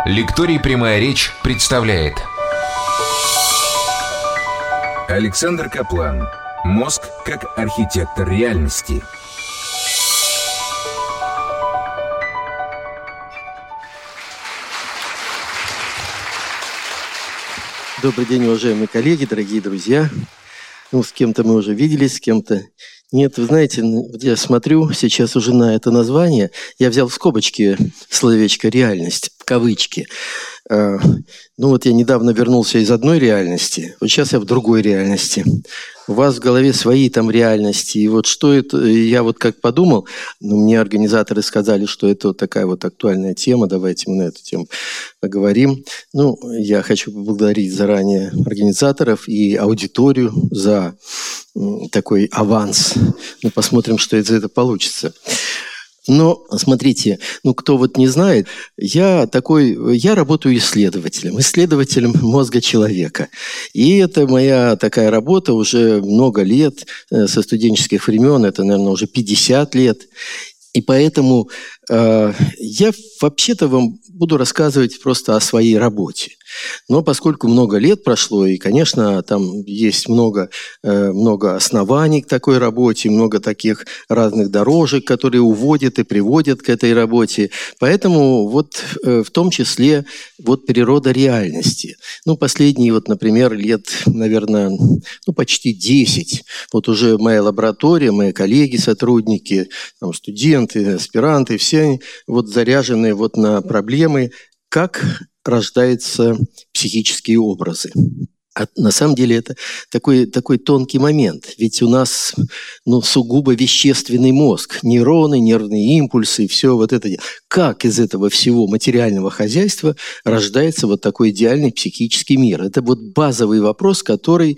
Лекторий «Прямая речь» представляет. Александр Каплан. Мозг как архитектор реальности. Добрый день, уважаемые коллеги, дорогие друзья. С кем-то мы уже виделись, с кем-то нет. Вы знаете, я смотрю сейчас уже на это название. Я взял в скобочки словечко «реальность», в кавычки. Я недавно вернулся из одной реальности, вот сейчас я в другой реальности. У вас в голове свои там реальности. И вот что это, я вот как подумал, мне организаторы сказали, что это вот такая вот актуальная тема, давайте мы на эту тему поговорим. Я хочу поблагодарить заранее организаторов и аудиторию за такой аванс. Посмотрим, что из этого получится. Но, смотрите, кто вот не знает, я работаю исследователем мозга человека. И это моя такая работа уже много лет, со студенческих времен, это, наверное, уже 50 лет. И поэтому я вообще-то вам буду рассказывать просто о своей работе. Но поскольку много лет прошло, и, конечно, там есть много оснований к такой работе, много таких разных дорожек, которые уводят и приводят к этой работе. Поэтому в том числе природа реальности. Последние, например, лет, наверное, почти 10. Уже моя лаборатория, мои коллеги, сотрудники, студенты, аспиранты, все они заряжены на проблемы, как рождаются психические образы. На самом деле это такой тонкий момент. Ведь у нас сугубо вещественный мозг, нейроны, нервные импульсы, все это. Как из этого всего материального хозяйства рождается такой идеальный психический мир? Это базовый вопрос, который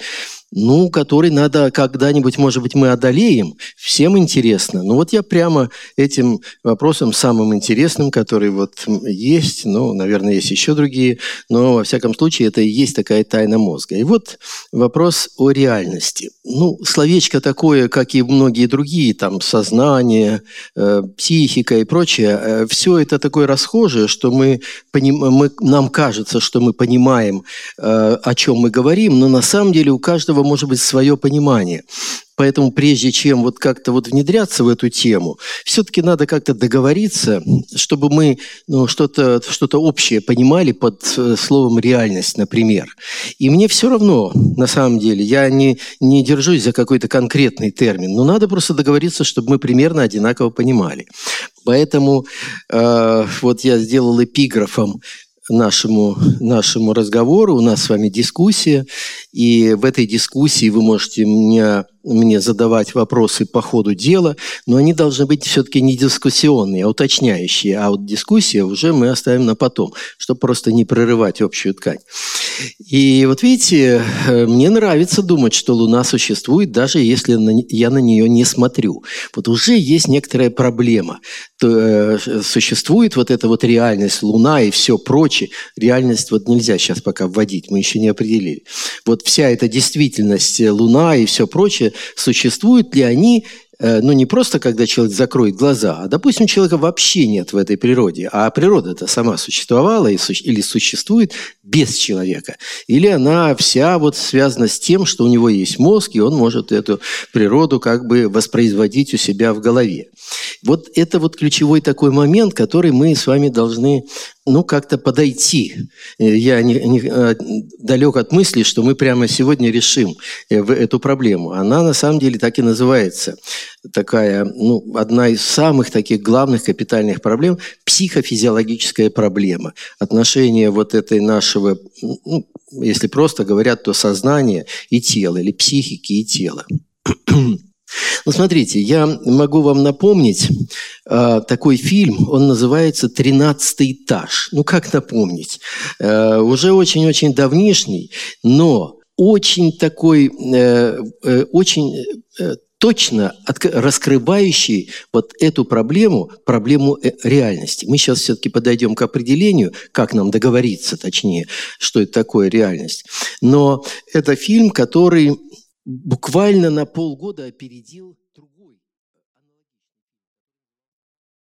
надо когда-нибудь, может быть, мы одолеем. Всем интересно. Я прямо этим вопросом, самым интересным, который есть, наверное, есть еще другие, но, во всяком случае, это и есть такая тайна мозга. И вопрос о реальности. Словечко такое, как и многие другие, сознание, психика и прочее, все это такое расхожее, что нам кажется, что мы понимаем, о чем мы говорим, но на самом деле у каждого может быть свое понимание. Поэтому прежде чем как-то внедряться в эту тему, все-таки надо как-то договориться, чтобы мы что-то общее понимали под словом «реальность», например. И мне все равно, на самом деле, я не держусь за какой-то конкретный термин, но надо просто договориться, чтобы мы примерно одинаково понимали. Поэтому я сделал эпиграфом нашему разговору. У нас с вами дискуссия, и в этой дискуссии вы можете мне задавать вопросы по ходу дела, но они должны быть все-таки не дискуссионные, а уточняющие. А дискуссия уже мы оставим на потом, чтобы просто не прерывать общую ткань. И видите, мне нравится думать, что Луна существует, даже если я на нее не смотрю. Уже есть некоторая проблема. Существует эта реальность, Луна и все прочее. Реальность нельзя сейчас пока вводить, мы еще не определили. Вся эта действительность, Луна и все прочее, существуют ли они, не просто когда человек закроет глаза, а, допустим, человека вообще нет в этой природе, а природа-то сама существовала или существует без человека, или она вся связана с тем, что у него есть мозг, и он может эту природу воспроизводить у себя в голове. Это ключевой такой момент, который мы с вами должны как-то подойти. Я далек от мысли, что мы прямо сегодня решим эту проблему. Она на самом деле так и называется. Такая, одна из самых таких главных капитальных проблем – психофизиологическая проблема. Отношение этой нашего, если просто говорят, то сознания и тела, или психики и тела. Смотрите, я могу вам напомнить такой фильм, он называется «13-й этаж». Как напомнить? Уже очень-очень давнишний, но очень такой, очень точно раскрывающий эту проблему реальности. Мы сейчас все-таки подойдем к определению, как нам договориться, точнее, что это такое реальность. Но это фильм, который буквально на полгода опередил